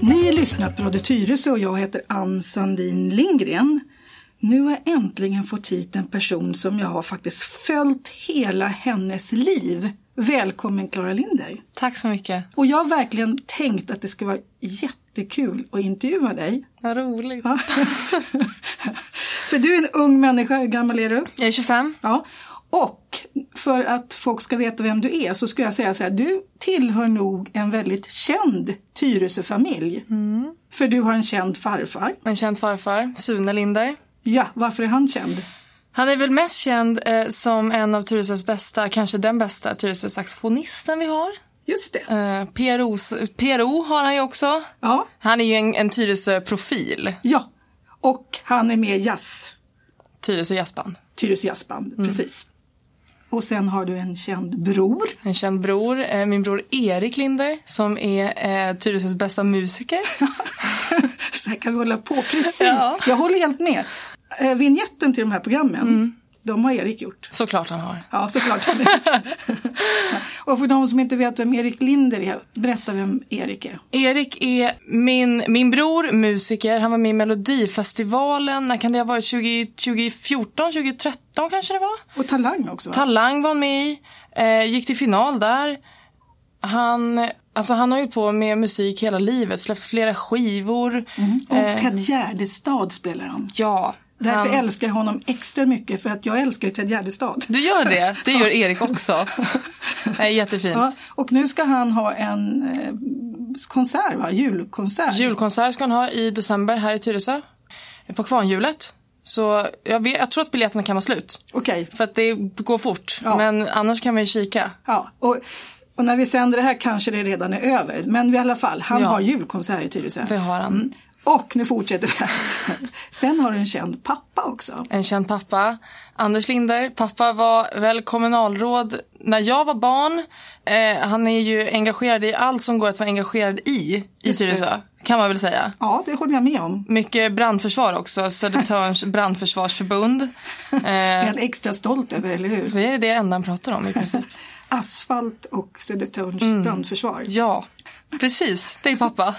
Ni lyssnar på Radio Tyresö och jag heter Ann Sandin Lindgren. Nu har jag äntligen fått hit en person som jag har faktiskt följt hela hennes liv. Välkommen Clara Linder. Tack så mycket. Och jag har verkligen tänkt att det ska vara jättekul att intervjua dig. Vad roligt. Ja. För du är en ung människa, hur gammal är du? Jag är 25. Ja. Och för att folk ska veta vem du är så ska jag säga så här, du tillhör nog en väldigt känd Tyresö-familj. Mm. För du har en känd farfar. En känd farfar, Sune Linder. Ja, varför är han känd? Han är väl mest känd som en av Tyresös bästa, kanske den bästa Tyresö-saxofonisten vi har. Just det. PRO har han ju också. Ja. Han är ju en Tyresö-profil. Ja, och han är med jazz. Tyresö jazzband. Tyresö jazzband, precis. Och sen har du en känd bror. En känd bror, min bror Erik Linder, som är Tyresös bästa musiker. Så här kan vi hålla på, precis. Ja. Jag håller helt med. Vignetten till de här programmen, de har Erik gjort. Såklart han har. Ja, såklart han är. Och för de som inte vet vem Erik Linder är, berätta vem Erik är. Erik är min bror, musiker. Han var med i Melodifestivalen. När kan det ha varit? 2014, 2013 kanske det var? Och Talang också, va? Talang var med i. Gick till final där. Han har ju på med musik hela livet. Släppt flera skivor. Och Ted Gärdestad spelar han. Ja. Därför älskar jag honom extra mycket, för att jag älskar Ted Gärdestad. Du gör det? Det gör Erik också. Jättefint. Ja, och nu ska han ha en konsert, va? Julkonsert. Julkonsert ska han ha i december här i Tyresö. På Kvarnhjulet. Så jag tror att biljetterna kan vara slut. Okej. För att det går fort. Ja. Men annars kan man ju kika. Ja, och när vi sänder det här kanske det redan är över. Men i alla fall, han har julkonsert i Tyresö. Det har han. Och nu fortsätter det. Sen har du en känd pappa också. En känd pappa, Anders Linder. Pappa var väl kommunalråd när jag var barn. Han är ju engagerad i allt som går att vara engagerad i Tyresö, kan man väl säga. Ja, det håller jag med om. Mycket brandförsvar också, Södertörns brandförsvarsförbund. Det är han extra stolt över, eller hur? Det är det enda han pratar om i princip. Asfalt och Södertörns brandförsvar. Ja, precis. Det är pappa.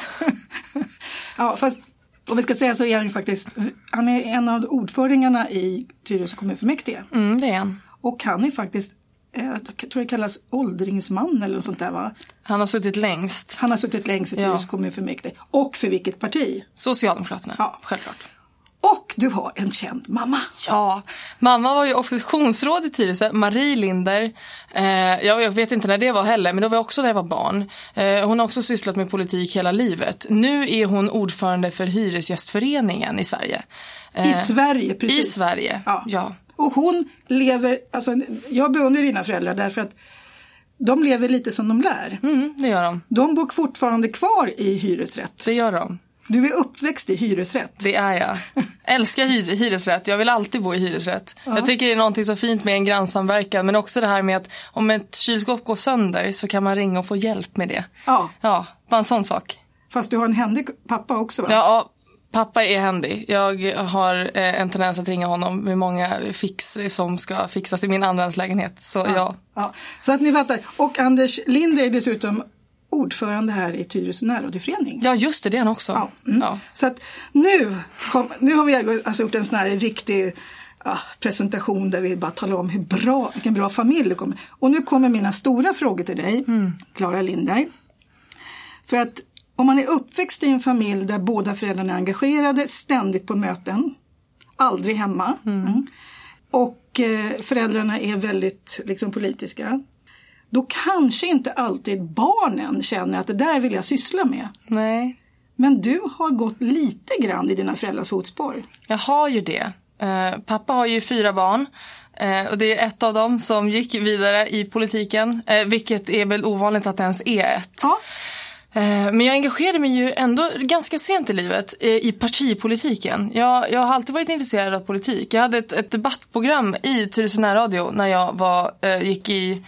Ja, fast om vi ska säga så är han ju faktiskt, han är en av ordförandena i Tyresö kommunfullmäktige. Det är han. Och han är faktiskt, jag tror det kallas åldringsman eller något sånt där, va? Han har suttit längst. Han har suttit längst i Tyresö kommunfullmäktige. Och för vilket parti? Socialdemokraterna, ja. Självklart. Och du har en känd mamma. Ja, mamma var ju oppositionsråd i Tyresö, Marie Linder. Jag vet inte när det var heller, men det var också när jag var barn. Hon har också sysslat med politik hela livet. Nu är hon ordförande för Hyresgästföreningen i Sverige. I Sverige, precis. I Sverige, ja. Och hon lever, alltså jag beundrar dina föräldrar därför att de lever lite som de lär. Det gör de. De bor fortfarande kvar i hyresrätt. Det gör de. Du är uppväxt i hyresrätt. Det är jag. Älskar hyresrätt. Jag vill alltid bo i hyresrätt. Ja. Jag tycker det är någonting så fint med en grannsamverkan. Men också det här med att om ett kylskåp går sönder så kan man ringa och få hjälp med det. Ja. Ja, bara en sån sak. Fast du har en händig pappa också, va? Ja, pappa är händig. Jag har en tendens att ringa honom med många fix som ska fixas i min andrahandslägenhet. Så ja. Så att ni fattar. Och Anders Linder är dessutom ordförande här i Tyresö närradioförening. Ja, just det är han också. Ja. Ja. Så att nu har vi alltså gjort en sån här riktig presentation där vi bara talar om vilken bra familj det kommer. Och nu kommer mina stora frågor till dig, Clara Linder. För att om man är uppväxt i en familj där båda föräldrarna är engagerade, ständigt på möten, aldrig hemma, och föräldrarna är väldigt liksom politiska, då kanske inte alltid barnen känner att det där vill jag syssla med. Nej. Men du har gått lite grann i dina föräldrars fotspår. Jag har ju det. Pappa har ju 4 barn. Och det är ett av dem som gick vidare i politiken. Vilket är väl ovanligt att det ens är ett. Ja. Men jag engagerade mig ju ändå ganska sent i livet i partipolitiken. Jag har alltid varit intresserad av politik. Jag hade ett debattprogram i Tyresö närradio när jag gick i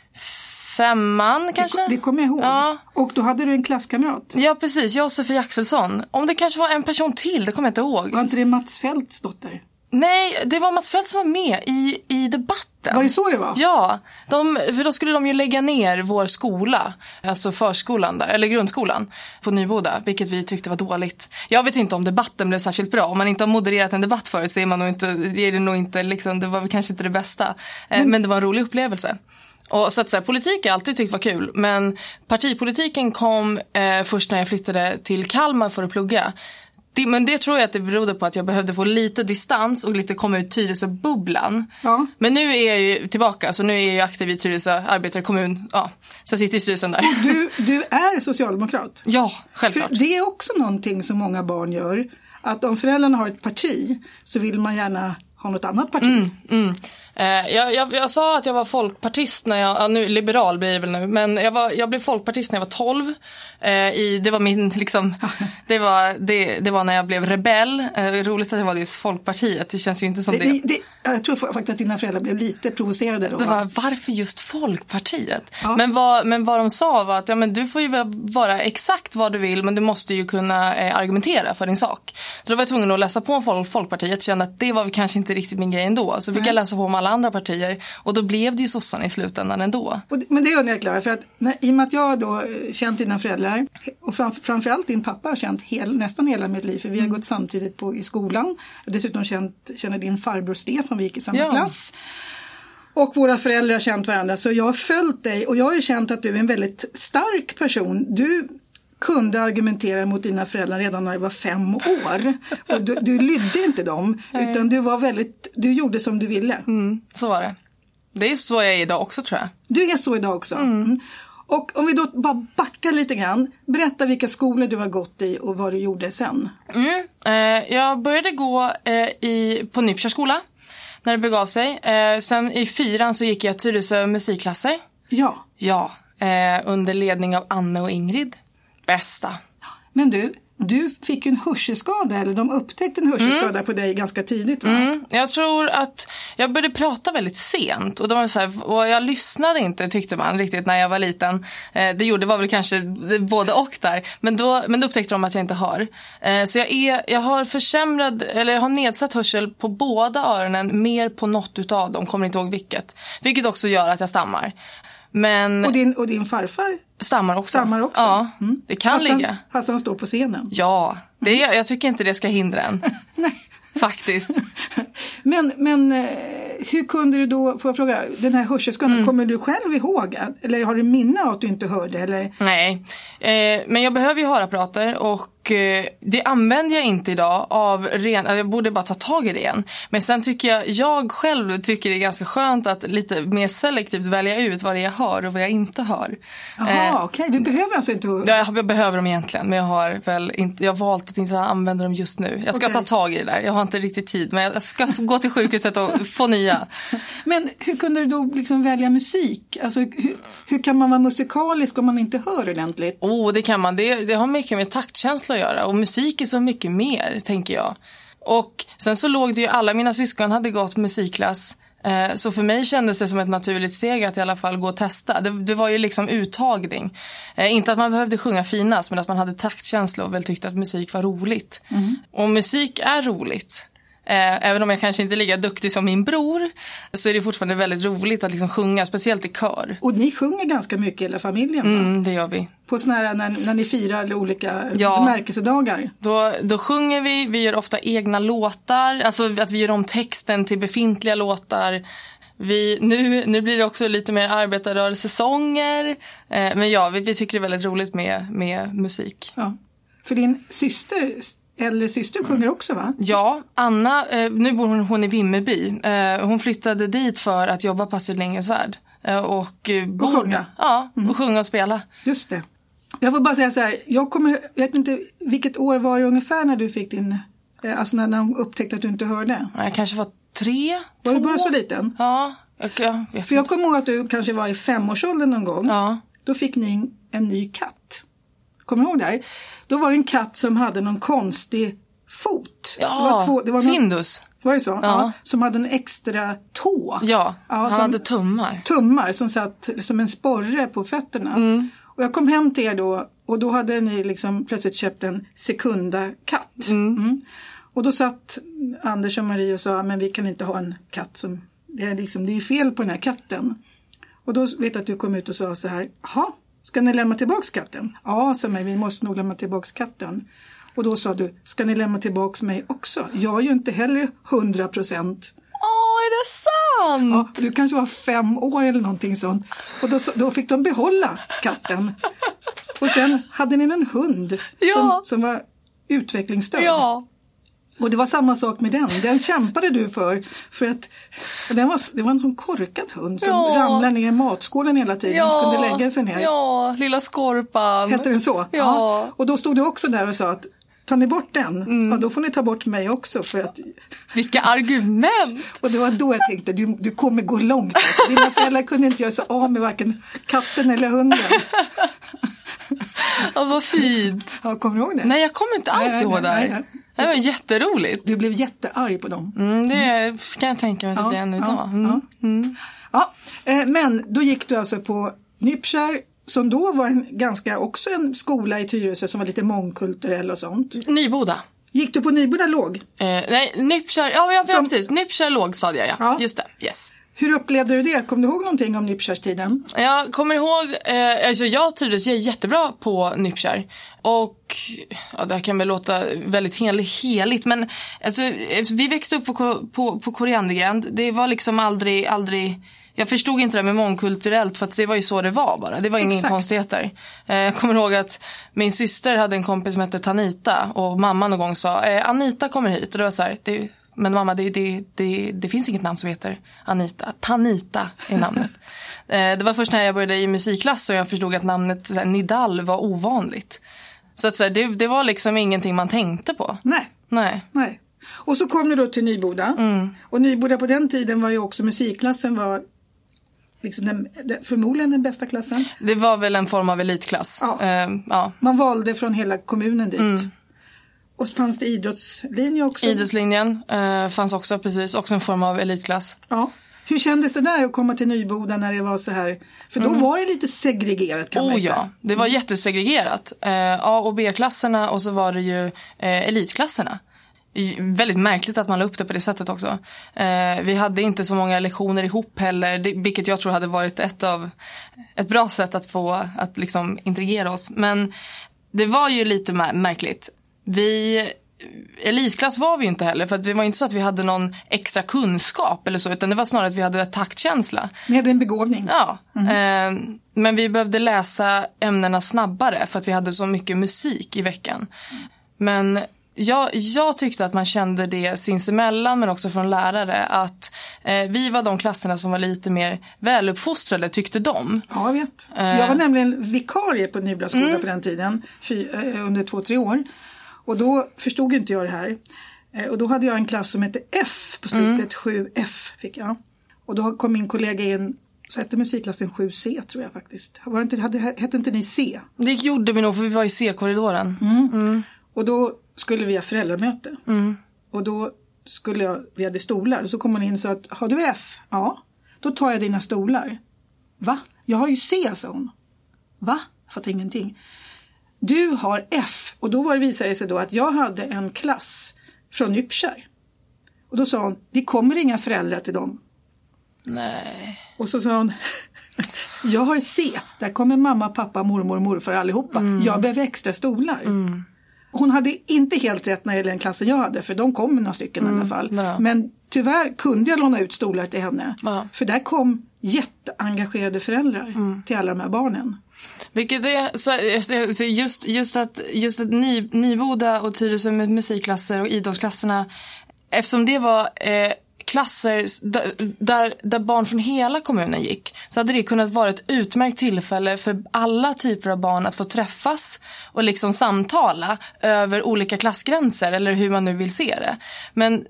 5:an kanske? Det kommer jag ihåg. Ja. Och då hade du en klasskamrat. Ja, precis. Jag och Sofie Axelsson. Om det kanske var en person till, det kommer jag inte ihåg. Var inte det Mats Fälts dotter? Nej, det var Mats Fält som var med i debatten. Var det så det var? Ja, för då skulle de ju lägga ner vår skola, alltså förskolan där, eller grundskolan på Nyboda, vilket vi tyckte var dåligt. Jag vet inte om debatten blev särskilt bra. Om man inte har modererat en debatt förut så är det nog inte liksom, det var väl kanske inte det bästa. Men det var en rolig upplevelse. Och så att säga, politik har jag alltid tyckt var kul, men partipolitiken kom först när jag flyttade till Kalmar för att plugga. Men det tror jag att det berodde på att jag behövde få lite distans och lite komma ut Tyresö-bubblan. Ja. Men nu är jag ju tillbaka, så nu är jag aktiv i Tyresö arbetarekommun. Ja, så jag sitter i styrelsen där. Och du är socialdemokrat? Ja, självklart. För det är också någonting som många barn gör. Att om föräldrarna har ett parti så vill man gärna ha något annat parti. Jag sa att jag var folkpartist när jag, nu liberal blir det väl nu, men jag blev folkpartist när jag var 12. Det var min liksom, det var när jag blev rebell. Roligt att det var just Folkpartiet. Det känns ju inte som det. Jag tror faktiskt att dina föräldrar blev lite provocerade då. Det var varför just Folkpartiet? Ja. Men vad de sa var att men du får ju vara exakt vad du vill, men du måste ju kunna argumentera för din sak. Så då var jag tvungen att läsa på om Folkpartiet, kände att det var kanske inte riktigt min grej ändå. Så fick jag läsa på om alla andra partier, och då blev det ju sossarna i slutändan ändå. Men det undrar jag, Klara, för att i och med att jag då känt dina föräldrar och framförallt din pappa har känt nästan hela mitt liv, för vi har gått samtidigt i skolan. Jag dessutom känner din farbror Stefan, vi gick i samma klass. Och våra föräldrar har känt varandra, så jag har följt dig och jag har ju känt att du är en väldigt stark person. Du kunde argumentera mot dina föräldrar redan när du var 5 år. Och du lydde inte dem, utan du gjorde som du ville. Så var det. Det är så jag är idag också, tror jag. Du är så idag också. Och om vi då bara backar lite grann. Berätta vilka skolor du har gått i och vad du gjorde sen. Jag började gå på Nypkärrs skola när det begav sig. Sen i 4:an så gick jag Tyresö musikklasser. Ja. Ja, under ledning av Anne och Ingrid. Bästa. Men du fick ju en hörselskada, eller de upptäckte en hörselskada på dig ganska tidigt, va? Jag tror att jag började prata väldigt sent, och de var så här, och jag lyssnade inte, tyckte man riktigt, när jag var liten. Det var väl kanske både och där, men då upptäckte de att jag inte hör. Så jag har nedsatt hörsel på båda öronen, mer på något utav dem, kommer inte ihåg vilket också gör att jag stammar. Men och din farfar stammar också. Ja, det kan ligga. Fast han står på scenen. Ja, jag tycker inte det ska hindra en. Nej. Faktiskt. Men hur kunde du då, får jag fråga, den här hörselskadan, kommer du själv ihåg? Eller har du minne av att du inte hörde? Eller? Nej, men jag behöver ju hörapparater, och det använder jag inte idag jag borde bara ta tag i det igen. Men sen tycker jag själv tycker det är ganska skönt att lite mer selektivt välja ut vad det är jag hör och vad jag inte hör. Jaha, okej. Du behöver alltså inte höra? Ja, jag behöver dem egentligen, men jag har valt att inte använda dem just nu. Jag ska ta tag i det där. Jag har inte riktigt tid, men jag ska gå till sjukhuset och få nya. Men hur kunde du då liksom välja musik? Alltså, hur kan man vara musikalisk om man inte hör ordentligt? Det kan man. Det har mycket med taktkänsla att göra. Och musik är så mycket mer, tänker jag. Och sen så låg det ju, alla mina syskon hade gått musikklass. Så för mig kändes det som ett naturligt steg att i alla fall gå och testa. Det var ju liksom uttagning. Inte att man behövde sjunga finast, men att man hade taktkänsla och väl tyckte att musik var roligt. Och musik är roligt. Även om jag kanske inte är lika duktig som min bror, så är det fortfarande väldigt roligt att liksom sjunga, speciellt i kör. Och ni sjunger ganska mycket i hela familjen, va? Det gör vi. På såna här, när ni firar olika märkelsedagar. Då sjunger vi gör ofta egna låtar, alltså att vi gör om texten till befintliga låtar. Nu blir det också lite mer arbetarrörelsesånger, men vi tycker det är väldigt roligt med musik. Ja. För din äldre syster sjunger också, va? Ja, Anna, nu bor hon i Vimmerby. Hon flyttade dit för att jobba på Astrid Lindgrens Värld. Och sjunga? Ja, och sjunga och spela. Just det. Jag får bara säga så här, jag vet inte, vilket år var det ungefär när du fick din, alltså när de upptäckte att du inte hörde? Jag kanske var 3, 2. Var du bara så liten? Ja, för jag kommer ihåg att du kanske var i 5-årsåldern någon gång. Ja. Då fick ni en ny katt. Kommer du ihåg där? Då var det en katt som hade någon konstig fot. Ja, det var Findus. Var det så? Ja. Som hade en extra tå. Ja, han hade tummar. Tummar som satt som en sporre på fötterna. Och jag kom hem till er då, och då hade ni liksom plötsligt köpt en sekunda katt. Och då satt Anders och Marie och sa, men vi kan inte ha en katt som, det är fel på den här katten. Och då vet jag att du kom ut och sa så här, jaha, ska ni lämna tillbaks katten? Ja, sa Marie, vi måste nog lämna tillbaks katten. Och då sa du, ska ni lämna tillbaks mig också? Jag är ju inte heller 100%. Är det sant? Ja, du kanske var 5 år eller någonting sånt. Och då fick de behålla katten. Och sen hade ni en hund som var utvecklingsstörd. Ja. Och det var samma sak med den. Den kämpade du för att det var en sån korkad hund som ramlade ner i matskålen hela tiden och kunde lägga sig ner. Ja, lilla skorpan. Hette den så? Ja. Och då stod du också där och sa att tar ni bort den, ja, då får ni ta bort mig också. För att... Vilka argument! Och det var då jag tänkte, du kommer gå långt. Alltså. Dina föräldrar kunde inte göra sig av med varken katten eller hunden. Ja, vad fint. Ja, kommer du ihåg det? Nej, jag kommer inte alls ihåg det. Nej. Det var jätteroligt. Du blev jättearg på dem. Det kan jag tänka mig att det blir ännu idag. Men då gick du alltså på Nypkär, som då var också en skola i Tyresö som var lite mångkulturell och sånt. Nyboda. Gick du på Nyboda låg? Nej, Nypkär, ja precis. Nypkär lågstadie, ja. Just det, yes. Hur upplevde du det? Kom du ihåg någonting om Nypkärstiden? Jag kommer ihåg, alltså jag trivdes jättebra på Nypkär. Och det här kan väl låta väldigt heligt, men alltså, vi växte upp på Koriandergränd. Det var liksom aldrig... Jag förstod inte det med mångkulturellt, för att det var ju så det var bara. Det var ingen konstigheter. Jag kommer ihåg att min syster hade en kompis som hette Tanita, och mamma någon gång sa, Anita kommer hit. Och det var så här, men mamma, det finns inget namn som heter Anita. Tanita är namnet. Det var först när jag började i musikklass och jag förstod att namnet så här, Nidal var ovanligt. Så att så här, det var liksom ingenting man tänkte på. Nej. Och så kom du då till Nyboda. Och Nyboda på den tiden var ju också, musikklassen var liksom förmodligen den bästa klassen. Det var väl en form av elitklass. Ja. Man valde från hela kommunen dit. Och så fanns det idrottslinje också. Idrottslinjen fanns också, precis. Också en form av elitklass. Ja. Hur kändes det där att komma till Nyboda när det var så här? För då var det lite segregerat, kan man säga. Ja, det var jättesegregerat. A- och B-klasserna, och så var det ju elitklasserna. Väldigt märkligt att man la upp det på det sättet också. Vi hade inte så många lektioner ihop heller, vilket jag tror hade varit ett bra sätt att få att liksom integrera oss. Men det var ju lite märkligt. Elitklass var vi ju inte heller, för att det var inte så att vi hade någon extra kunskap eller så, utan det var snarare att vi hade taktkänsla. Ni hade en begåvning. Ja, men vi behövde läsa ämnena snabbare för att vi hade så mycket musik i veckan. Men jag tyckte att man kände det sinsemellan, men också från lärare, att vi var de klasserna som var lite mer väluppfostrade, tyckte de. Ja, jag vet. Jag var nämligen vikarie på Nyboda skola på den tiden, under 2-3 år. Och då förstod inte jag det här. Och då hade jag en klass som hette F på slutet, 7F fick jag. Och då kom min kollega in, så hette musikklassen 7C tror jag faktiskt. Hette inte ni C? Det gjorde vi nog, för vi var i C-korridoren. Och då skulle vi ha föräldramöte. Och då vi hade stolar. Så kom man in och sa att, har du F? Ja. Då tar jag dina stolar. Va? Jag har ju C, sa hon. Va? Jag fattar ingenting. Du har F. Och då visade det sig då att jag hade en klass från Nypkär. Och då sa hon, det kommer inga föräldrar till dem. Nej. Och så sa hon, jag har C. Där kommer mamma, pappa, mormor och morfar allihopa. Jag behöver extra stolar. Hon hade inte helt rätt när det gäller den klassen jag hade, för de kom några stycken i alla fall. Bra. Men tyvärr kunde jag låna ut stolar till henne. Ja. För där kom jätteengagerade föräldrar till alla de här barnen. Vilket är så just att Nyboda och Tyresö med musikklasser och idrottsklasserna, eftersom det var klasser där barn från hela kommunen gick, så hade det kunnat vara ett utmärkt tillfälle för alla typer av barn att få träffas och liksom samtala över olika klassgränser, eller hur man nu vill se det. Men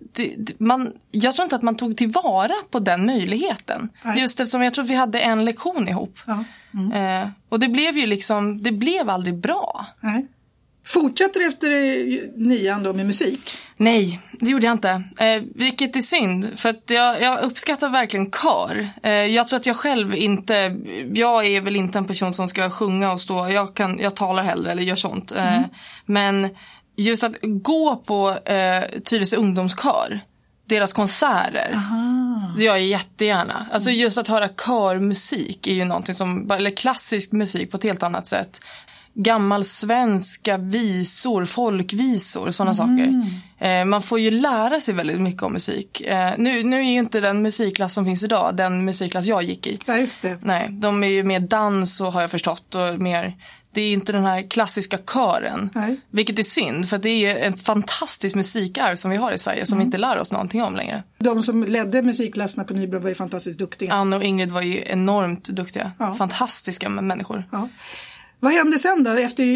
jag tror inte att man tog tillvara på den möjligheten. Nej. Just eftersom jag tror att vi hade en lektion ihop. Ja. Och det blev ju liksom, det blev aldrig bra. Nej. Fortsatte du efter 9:an då med musik? Nej, det gjorde jag inte. Vilket är synd, för att jag uppskattar verkligen kör. Jag tror att jag är väl inte en person som ska sjunga och stå. Jag talar hellre eller gör sånt. Men just att gå på Tyresö ungdomskör, deras konserter. Aha. Det gör jag jättegärna. Alltså just att höra körmusik är ju någonting som, eller klassisk musik på ett helt annat sätt. Gammal svenska visor, folkvisor, sådana saker. Man får ju lära sig väldigt mycket om musik. Nu är ju inte den musikklass som finns idag den musikklass jag gick i. Ja, just det. Nej, de är ju mer dans och har jag förstått och mer... Det är inte den här klassiska kören. Nej. Vilket är synd, för det är ju ett fantastiskt musikarv som vi har i Sverige som vi inte lär oss någonting om längre. De som ledde musikklasserna på Nybro var ju fantastiskt duktiga. Anna och Ingrid var ju enormt duktiga. Ja. Fantastiska människor. Ja. Vad hände sen då?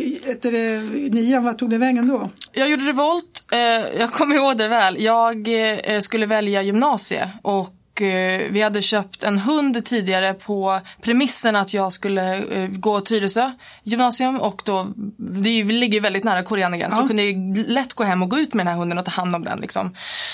Efter 9, vad tog det vägen då? Jag gjorde revolt. Jag kommer ihåg det väl. Jag skulle välja gymnasie och vi hade köpt en hund tidigare på premissen att jag skulle gå Tyresö gymnasium och då, vi ligger ju väldigt nära Koreanergränsen, så kunde jag lätt gå hem och gå ut med den här hunden och ta hand om den liksom.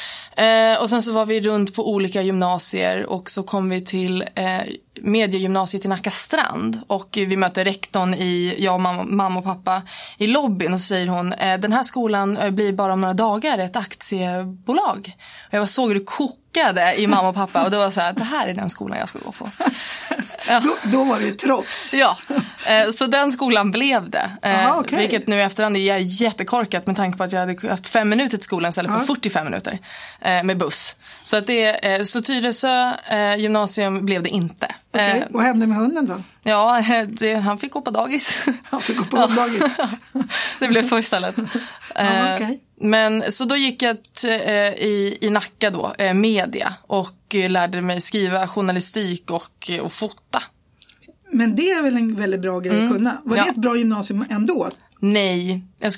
Och sen så var vi runt på olika gymnasier och så kom vi till mediegymnasiet i Nackastrand och vi mötte rektorn jag och mamma och pappa i lobbyn och så säger hon, den här skolan blir bara om några dagar ett aktiebolag. Och jag såg hur det kokade i mamma och pappa och då var så här, det här är den skolan jag ska gå på. Ja. Då var det ju trots. Ja, så den skolan blev det. Okay. Vilket nu i efterhand är jättekorkat med tanke på att jag hade haft 5 minuter till skolan istället för 45 minuter med buss. Så att så Tyresö gymnasium blev det inte. Okay. Vad hände med hunden då? Ja, han fick gå på dagis. Han fick gå på dagis. Det blev så istället. Okay. Men så då gick jag i Nacka då, media och lärde mig skriva journalistik och fota. Men det är väl en väldigt bra grej att kunna. Var det ett bra gymnasium ändå? Nej,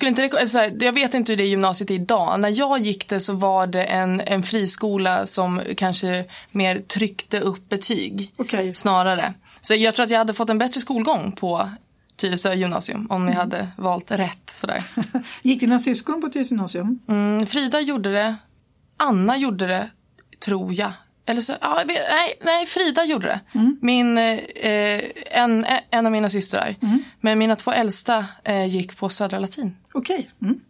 jag vet inte hur det är gymnasiet idag. När jag gick det så var det en friskola som kanske mer tryckte upp betyg snarare. Så jag tror att jag hade fått en bättre skolgång på Tyresö gymnasium om jag hade valt rätt sådär. Gick dina syskon på Tyresö gymnasium? Frida gjorde det, Anna gjorde det, tror jag. Eller så, nej, Frida gjorde det. Min, en av mina systrar. Men mina 2 äldsta gick på Södra Latin. Okej.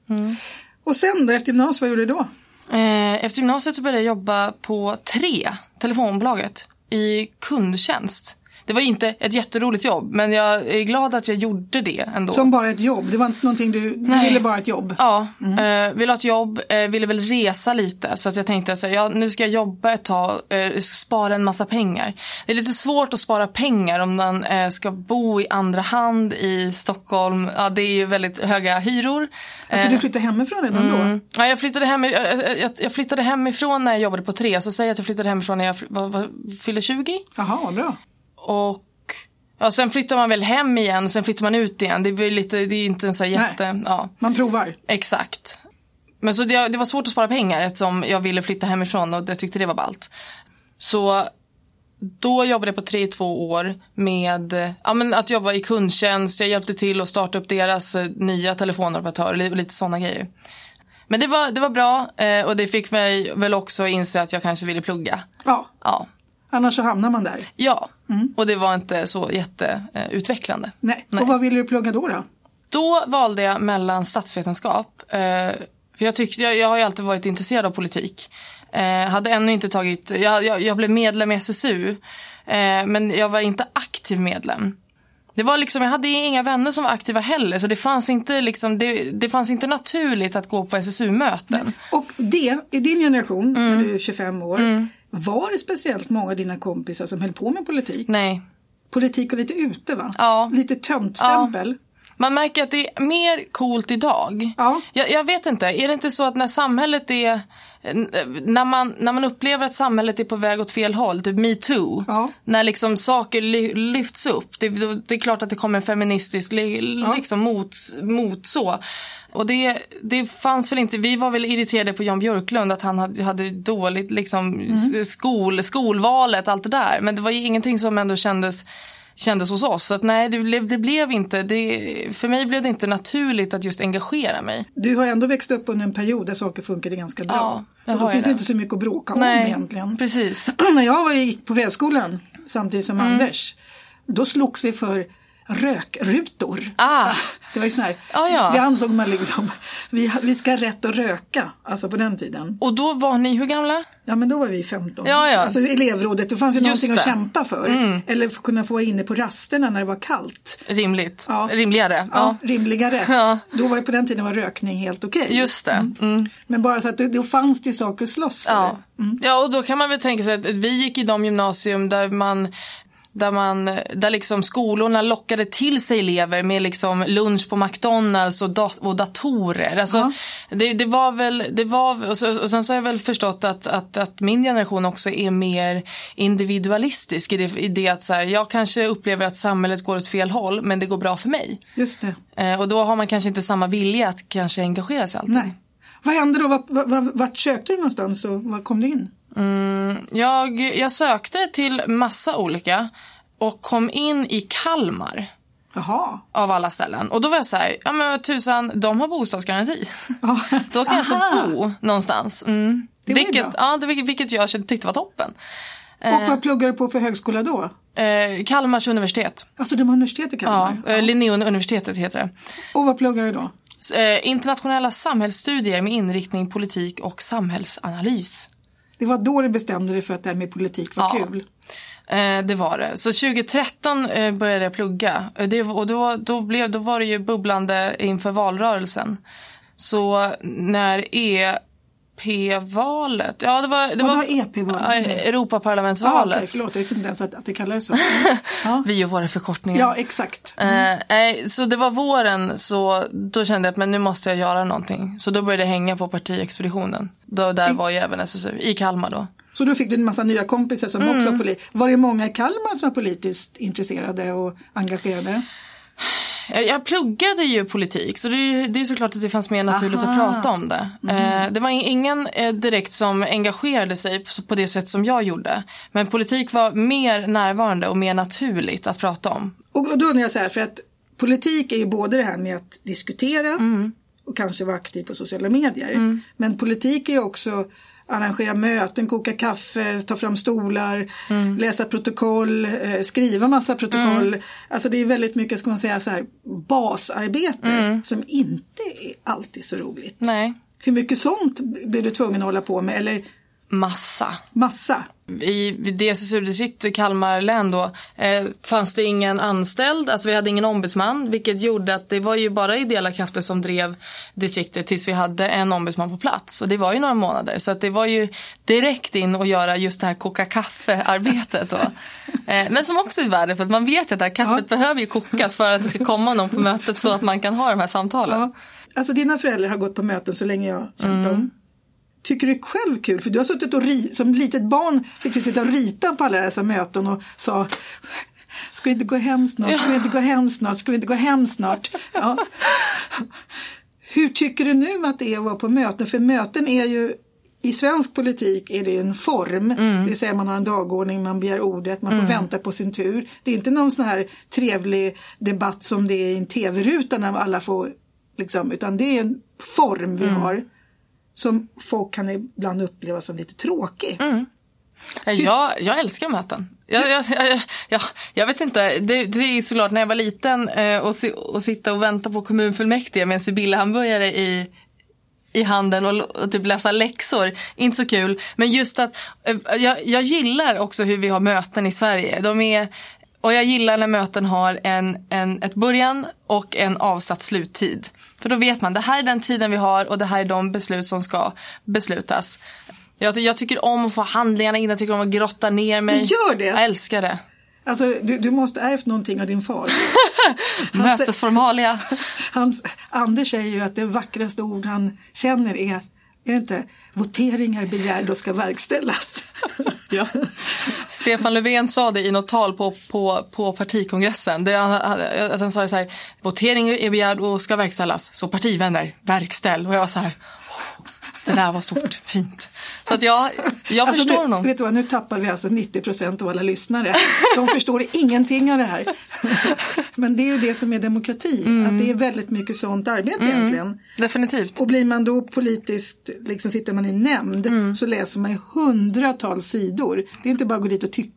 Och sen då, efter gymnasiet, vad gjorde du då? Efter gymnasiet så började jag jobba på 3, telefonbolaget, i kundtjänst. Det var inte ett jätteroligt jobb, men jag är glad att jag gjorde det ändå. Som bara ett jobb? Det var inte någonting du ville bara ett jobb? Ja, ville ha ett jobb, ville väl resa lite. Så att jag tänkte att nu ska jag jobba ett tag, spara en massa pengar. Det är lite svårt att spara pengar om man ska bo i andra hand i Stockholm. Ja, det är ju väldigt höga hyror. Alltså du flyttade hemifrån redan då? Ja, jag flyttade hemifrån när jag jobbade på 3. Så säger jag att jag flyttade hemifrån när jag fyllde 20. Jaha, bra. Och sen flyttar man väl hem igen, sen flyttar man ut igen. Det är inte en så jätte... Ja. Man provar. Exakt. Men så det var svårt att spara pengar eftersom jag ville flytta hemifrån och jag tyckte det var ballt. Så då jobbade jag på 3 i 2 år med att jobba i kundtjänst. Jag hjälpte till att starta upp deras nya telefonoperatörer och lite sådana grejer. Men det var bra och det fick mig väl också inse att jag kanske ville plugga. Ja. Annars så hamnar man där. Ja, och det var inte så jätteutvecklande. Nej. Och vad ville du plugga då? Då valde jag mellan statsvetenskap. För jag har ju alltid varit intresserad av politik. Hade ännu inte tagit... Jag blev medlem i SSU. Men jag var inte aktiv medlem. Det var liksom, jag hade inga vänner som var aktiva heller. Så det fanns inte det fanns inte naturligt att gå på SSU-möten. Och det, i din generation, när du är 25 år... Var det speciellt många av dina kompisar som höll på med politik? Nej. Politik och lite ute, va? Ja. Lite töntstämpel. Ja. Man märker att det är mer coolt idag. Ja. Jag vet inte. Är det inte så att när samhället är... När man upplever att samhället är på väg åt fel håll, typ Me Too, när liksom saker lyfts upp, det är klart att det kommer en feministisk liksom mot så. Och det fanns väl inte, vi var väl irriterade på Jan Björklund att han hade dåligt liksom skolvalet, allt det där, men det var ju ingenting som ändå kändes hos oss. Så att nej, det blev inte, för mig blev det inte naturligt att just engagera mig. Du har ändå växt upp under en period där saker funkade ganska bra. Ja, och då finns det inte så mycket att bråka om egentligen. Precis. När jag gick på Fredsskolan samtidigt som Anders, då slogs vi för rökrutor. Det var ju sån här, det ansåg man liksom, vi ska ha rätt att röka, alltså på den tiden. Och då var ni hur gamla? Ja, men då var vi 15. Ja. Alltså elevrådet, det fanns ju någonting att kämpa för. Eller kunna få inne på rasterna när det var kallt. Rimligt. Ja. Rimligare. Ja, rimligare. Ja. Då var ju på den tiden var rökning helt okej. Just det. Men bara så att då fanns det saker att slåss för. Ja, och då kan man väl tänka sig att vi gick i de gymnasium där liksom skolorna lockade till sig elever med liksom lunch på McDonalds och datorer. Alltså, det var och sen så har jag väl förstått att min generation också är mer individualistisk i det att så här, jag kanske upplever att samhället går åt fel håll, men det går bra för mig. Just det. Och då har man kanske inte samma vilja att kanske engagera sig alltid. Nej. Vad hände då? Vart sökte du någonstans och var kom du in? Jag sökte till massa olika och kom in i Kalmar. Jaha. Av alla ställen. Och då var jag så här, ja men tusan, de har bostadsgaranti. Då kan jag så bo någonstans. Vilket jag tyckte var toppen. Och vad pluggar du på för högskola då? Kalmars universitet. Alltså de har universitet i Kalmar? Ja, Linnéuniversitetet heter det. Och vad pluggar du då? Internationella samhällsstudier med inriktning politik och samhällsanalys. Det var då du bestämde dig för att det här med politik var kul? Det var det. Så 2013 började jag plugga. Då var det ju bubblande inför valrörelsen. Så när EP-valet... Ja, det var EP-valet? Europaparlamentsvalet. Okay, förlåt, jag vet inte ens att det kallades så. Vi och våra förkortningar. Ja, exakt. Så det var våren, så då kände jag att men nu måste jag göra någonting. Så då började jag hänga på partiexpeditionen. Där var ju även SSU, i Kalmar då. Så då fick du en massa nya kompisar som också var politiskt. Var det många i Kalmar som var politiskt intresserade och engagerade? Jag pluggade ju politik, så det är såklart att det fanns mer naturligt att prata om det. Det var ingen direkt som engagerade sig på det sätt som jag gjorde. Men politik var mer närvarande och mer naturligt att prata om. Och då undrar jag så här, för att politik är ju både det här med att diskutera och kanske vara aktiv på sociala medier. Men politik är ju också arrangera möten, koka kaffe, ta fram stolar, läsa protokoll, skriva massa protokoll. Alltså det är väldigt mycket, ska man säga så här, basarbete som inte är alltid så roligt. Nej. Hur mycket sånt blir du tvungen att hålla på med? Eller? Massa. I DSSU-distrikt i Kalmar län då fanns det ingen anställd, alltså vi hade ingen ombudsman, vilket gjorde att det var ju bara ideella krafter som drev distriktet tills vi hade en ombudsman på plats, och det var ju några månader, så att det var ju direkt in och göra just det här koka kaffe-arbetet då. Men som också är värde, för att man vet att det här kaffet behöver ju kokas för att det ska komma någon på mötet så att man kan ha de här samtalen. Ja. Alltså dina föräldrar har gått på möten så länge jag känt dem. Tycker du det är själv kul? För du har suttit och som litet barn fick du sitta och rita på alla dessa möten och sa, ska vi inte gå hem snart? Ska vi inte gå hem snart? Ska vi inte gå hem snart? Ja. Hur tycker du nu att det är att vara på möten? För möten är ju, i svensk politik är det en form. Det vill säga man har en dagordning, man begär ordet, man får vänta på sin tur. Det är inte någon sån här trevlig debatt som det är i en tv-ruta när alla får, liksom, utan det är en form vi har. Som folk kan ibland uppleva som lite tråkig. Jag älskar möten. Jag vet inte, det är såklart när jag var liten och sitta och vänta på kommunfullmäktige med en Sibylla-hamburgare i handen och typ läsa läxor. Inte så kul. Men just att jag gillar också hur vi har möten i Sverige. Och jag gillar när möten har ett början och en avsatt sluttid. För då vet man, det här är den tiden vi har och det här är de beslut som ska beslutas. Jag tycker om att få handlingarna in, jag tycker om att grotta ner mig. Du gör det? Jag älskar det. Alltså, du måste ärvt någonting av din far. Mötesformalia. Anders säger ju att det vackraste ord han känner är det inte voteringar begärda och ska verkställas. Ja. Stefan Löfven sa det i något tal på partikongressen. Att han sa så här, votering är begärd och ska verkställas. Så partivänner, verkställ. Och jag var så här, det där var stort, fint. Så att jag förstår honom. Vet du vad, nu tappar vi alltså 90% av alla lyssnare. De förstår ingenting av det här. Men det är ju det som är demokrati. Att det är väldigt mycket sånt arbete egentligen. Definitivt. Och blir man då politiskt, sitter man i nämnd, så läser man ju hundratals sidor. Det är inte bara att gå dit och tycka.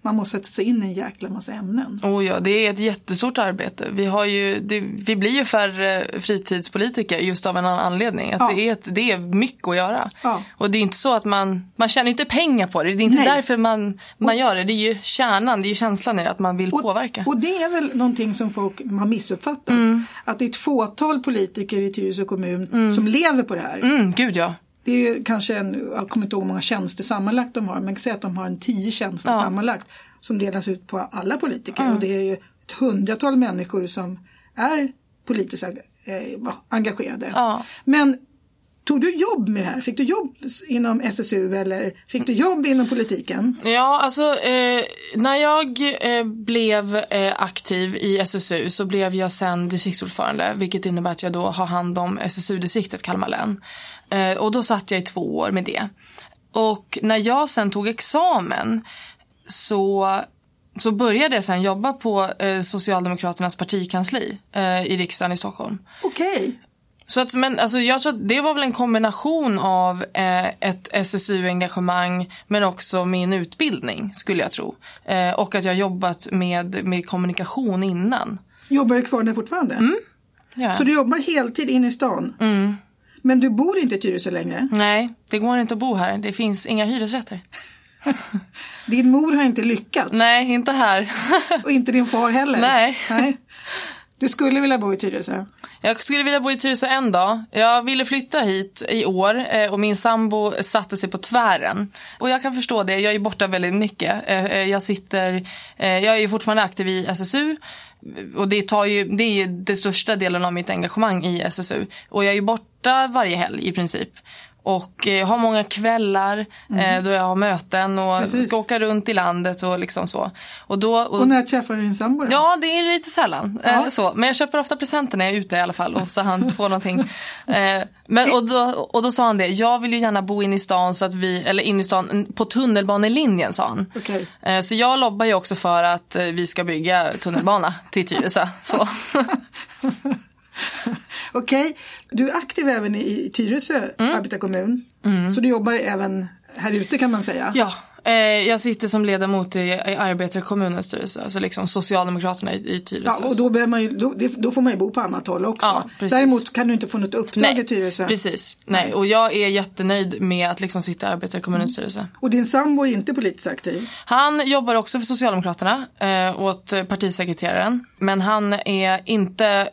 man måste sätta sig in i en jäkla massa ämnen. Ja, det är ett jättestort arbete. Vi blir ju färre fritidspolitiker just av en annan anledning. Att det är mycket att göra. Ja. Och det är inte så att man tjänar inte pengar på det. Det är inte därför man gör det. Det är ju kärnan, det är ju känslan i att man vill påverka. Och det är väl någonting som folk har missuppfattat. Att det är ett fåtal politiker i Tyresö kommun som lever på det här. Gud ja. Det är ju kanske jag kommer inte ihåg hur många tjänster sammanlagt de har. Man kan säga att de har 10 tjänster sammanlagt som delas ut på alla politiker. Och det är ju ett 100-tal människor som är politiskt engagerade. Ja. Men tog du jobb med det här? Fick du jobb inom SSU eller fick du jobb inom politiken? Ja, alltså när jag blev aktiv i SSU så blev jag sen distriktsordförande. Vilket innebär att jag då har hand om SSU-distriktet Kalmar län. Och då satt jag i 2 år med det. Och när jag sen tog examen så började jag sen jobba på Socialdemokraternas partikansli i riksdagen i Stockholm. Okej. Så att, men alltså, jag tror att det var väl en kombination av ett SSU-engagemang men också min utbildning skulle jag tro. Och att jag jobbat med kommunikation innan. Jobbar du kvar där fortfarande? Ja. Så du jobbar heltid in i stan? Men du bor inte i Tyresö längre? Nej, det går inte att bo här. Det finns inga hyresrätter. Din mor har inte lyckats? Nej, inte här. Och inte din far heller? Nej. Du skulle vilja bo i Tyresö? Jag skulle vilja bo i Tyresö en dag. Jag ville flytta hit i år och min sambo satte sig på tvären. Och jag kan förstå det, jag är borta väldigt mycket. Jag är fortfarande aktiv i SSU. Och det är ju det största delen av mitt engagemang i SSU. Och jag är ju borta varje helg i princip. Och har många kvällar då jag har möten och ska åka runt i landet och liksom så. Och när träffar du din sambo då? Ja, det är lite sällan. Så. Men jag köper ofta presenter när jag är ute i alla fall. Och så han får någonting. Och då sa han det. Jag vill ju gärna bo in i stan så att in i stan på tunnelbanelinjen, sa han. Okay. Så jag lobbar ju också för att vi ska bygga tunnelbana till Tyresö. Så. Okej, du är aktiv även i Tyresö arbetarkommun. Så du jobbar även här ute kan man säga. Ja, jag sitter som ledamot i arbetarkommunens styrelse. Alltså liksom Socialdemokraterna i Tyresö. Ja, och då får man ju bo på annat håll också. Ja, däremot kan du inte få något uppdrag i Tyresö. Precis. Nej, och jag är jättenöjd med att liksom sitta i arbetarkommunens styrelse. Och din sambo är inte politiskt aktiv? Han jobbar också för Socialdemokraterna åt partisekreteraren. Men han är inte...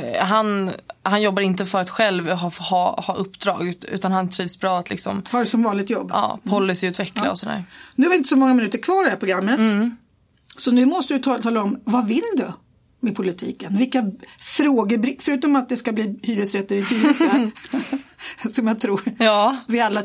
Han jobbar inte för att själv ha uppdrag, utan han trivs bra att liksom... Har det som vanligt jobb? Ja, policyutveckla och sådär. Nu har vi inte så många minuter kvar i det här programmet. Så nu måste du tala om, vad vill du med politiken? Vilka frågor, förutom att det ska bli hyresrätter i Tyresö, som jag tror vi alla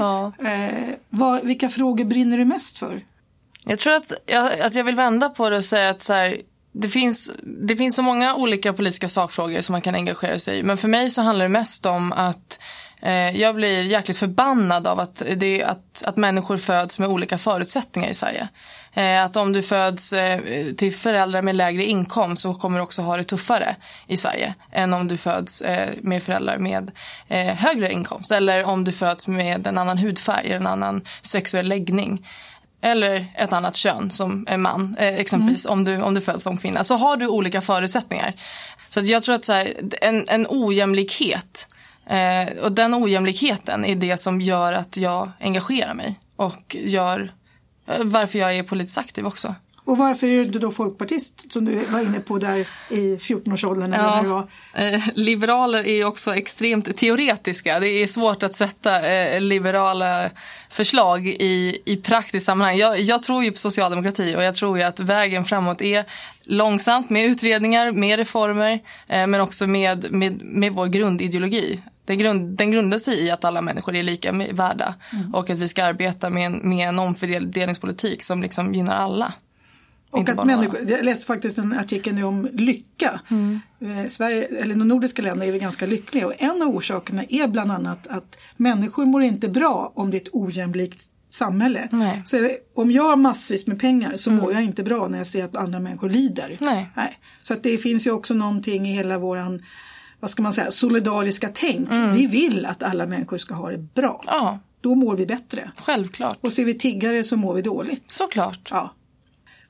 tycker. Vilka frågor brinner du mest för? Jag tror att jag vill vända på det och säga att så här... Det finns så många olika politiska sakfrågor som man kan engagera sig i. Men för mig så handlar det mest om att jag blir jäkligt förbannad av att människor föds med olika förutsättningar i Sverige. Att om du föds till föräldrar med lägre inkomst så kommer du också ha det tuffare i Sverige än om du föds med föräldrar med högre inkomst. Eller om du föds med en annan hudfärg, en annan sexuell läggning. Eller ett annat kön som är man, exempelvis om du föds som kvinna. Så har du olika förutsättningar. Så att jag tror att så här, en ojämlikhet, och den ojämlikheten är det som gör att jag engagerar mig. Och varför jag är politiskt aktiv också. Och varför är du då folkpartist som du var inne på där i 14-årsåldern? Ja, liberaler är också extremt teoretiska. Det är svårt att sätta liberala förslag i praktiskt sammanhang. Jag tror ju på socialdemokrati och jag tror ju att vägen framåt är långsamt med utredningar, med reformer, men också med vår grundideologi. Den grundar sig i att alla människor är lika värda och att vi ska arbeta med en omfördelningspolitik som liksom gynnar alla. Och att människor, jag läste faktiskt en artikel nu om lycka. Sverige, eller de nordiska länderna är vi ganska lyckliga. Och en av orsakerna är bland annat att människor mår inte bra om det är ett ojämlikt samhälle. Nej. Så om jag har massvis med pengar så mår jag inte bra när jag ser att andra människor lider. Nej. Så att det finns ju också någonting i hela våran, vad ska man säga, solidariska tänk. Vi vill att alla människor ska ha det bra. Ja. Då mår vi bättre. Självklart. Och ser vi tiggare så mår vi dåligt. Såklart. Ja.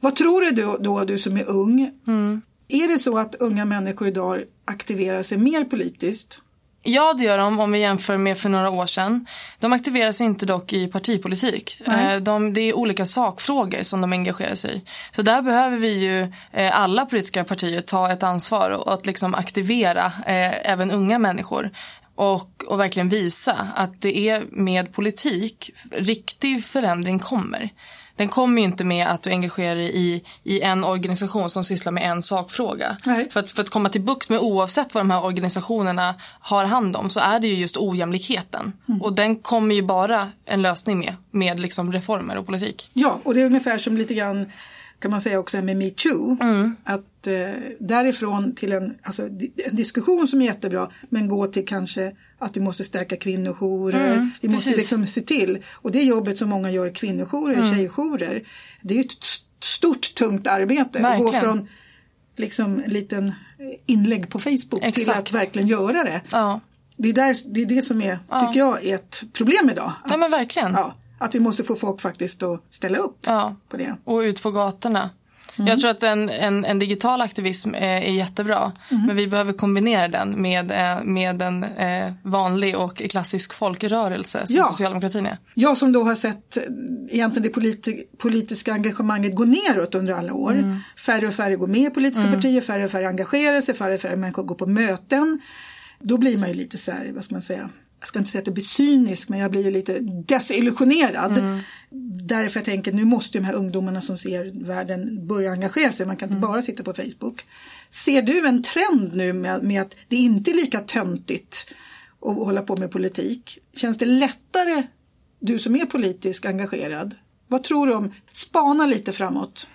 Vad tror du då, du som är ung? Är det så att unga människor idag aktiverar sig mer politiskt? Ja, det gör de om vi jämför med för några år sedan. De aktiverar sig inte dock i partipolitik. Det är olika sakfrågor som de engagerar sig i. Så där behöver vi ju alla politiska partier ta ett ansvar och att liksom aktivera även unga människor. Och verkligen visa att det är med politik riktig förändring kommer. Den kommer ju inte med att du engagerar dig i en organisation som sysslar med en sakfråga. För att komma till bukt med oavsett vad de här organisationerna har hand om så är det ju just ojämlikheten. Och den kommer ju bara en lösning med liksom reformer och politik. Ja, och det är ungefär som lite grann kan man säga också med MeToo. Att därifrån till en diskussion som är jättebra men gå till kanske att vi måste stärka kvinnojourer. Vi måste liksom se till. Och det jobbet som många gör kvinnojourer, tjejjourer. Det är ju ett stort, tungt arbete. Verkligen. Gå från liksom en liten inlägg på Facebook till att verkligen göra det. Ja. Det är det som är, tycker jag, är ett problem idag. Ja, men verkligen. Att vi måste få folk faktiskt att ställa upp på det. Och ut på gatorna. Jag tror att en digital aktivism är jättebra. Men vi behöver kombinera den med en vanlig och klassisk folkrörelse som socialdemokratin är. Jag som då har sett egentligen det politiska engagemanget gå neråt under alla år. Färre och färre går med i politiska partier, färre och färre engagerar sig, färre och färre människor går på möten. Då blir man ju lite så här, vad ska man säga? Jag ska inte säga att det blir cynisk, men jag blir ju lite desillusionerad. Därför jag tänker, nu måste de här ungdomarna som ser världen börja engagera sig. Man kan inte bara sitta på Facebook. Ser du en trend nu med att det inte är lika töntigt att hålla på med politik? Känns det lättare, du som är politiskt engagerad? Vad tror du om, spana lite framåt?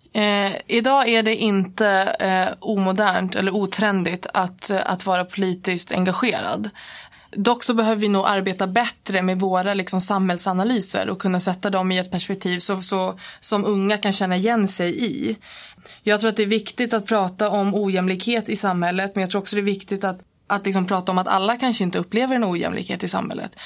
Idag är det inte omodernt eller otrendigt att vara politiskt engagerad. Dock så behöver vi nog arbeta bättre med våra liksom samhällsanalyser och kunna sätta dem i ett perspektiv så som unga kan känna igen sig i. Jag tror att det är viktigt att prata om ojämlikhet i samhället, men jag tror också det är viktigt att liksom prata om att alla kanske inte upplever en ojämlikhet i samhället.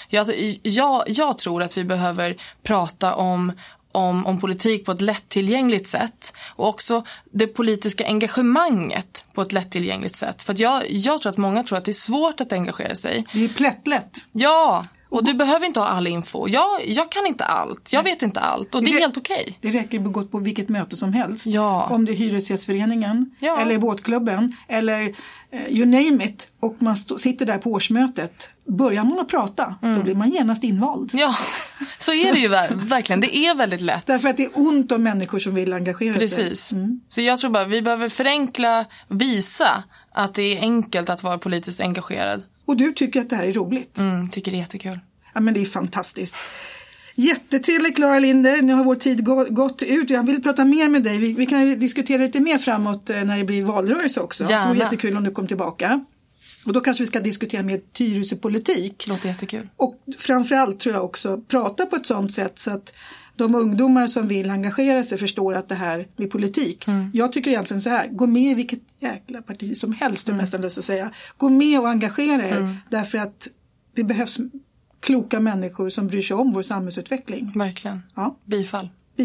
Jag tror att vi behöver prata om politik på ett lättillgängligt sätt och också det politiska engagemanget på ett lättillgängligt sätt. För att jag tror att många tror att det är svårt att engagera sig. Det är plättlätt. Ja, och du behöver inte ha all info. Jag kan inte allt, jag vet inte allt och det är helt okej. Det räcker att gå på vilket möte som helst. Ja. Om det är Hyresgästföreningen eller båtklubben eller you name it, och man sitter där på årsmötet. Börjar man att prata, då blir man genast invald. Ja, så är det ju verkligen. Det är väldigt lätt. Därför att det är ont om människor som vill engagera sig. Precis. Så jag tror bara vi behöver förenkla, visa att det är enkelt att vara politiskt engagerad. Och du tycker att det här är roligt? Tycker det är jättekul. Ja, men det är fantastiskt. Jättetrevligt, Clara Linder. Nu har vår tid gått ut. Jag vill prata mer med dig. Vi kan diskutera lite mer framåt när det blir valrörelse också. Gärna. Så det är jättekul om du kommer tillbaka. Och då kanske vi ska diskutera mer Tyresöpolitik. Låter jättekul. Och framförallt tror jag också prata på ett sånt sätt så att de ungdomar som vill engagera sig förstår att det här blir politik. Jag tycker egentligen så här, gå med i vilket jäkla parti som helst, nästan löst att säga. Gå med och engagera er därför att det behövs kloka människor som bryr sig om vår samhällsutveckling. Verkligen. Ja. Bifall.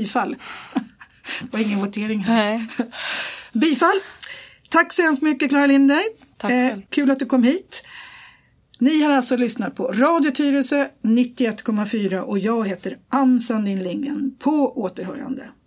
Det var ingen votering här. Nej. Bifall. Tack så hemskt mycket, Clara Linder. Tack själv. Kul att du kom hit. Ni har alltså lyssnat på Radio Tyresö 91,4 och jag heter Ann Sandin Lindgren. På återhörande.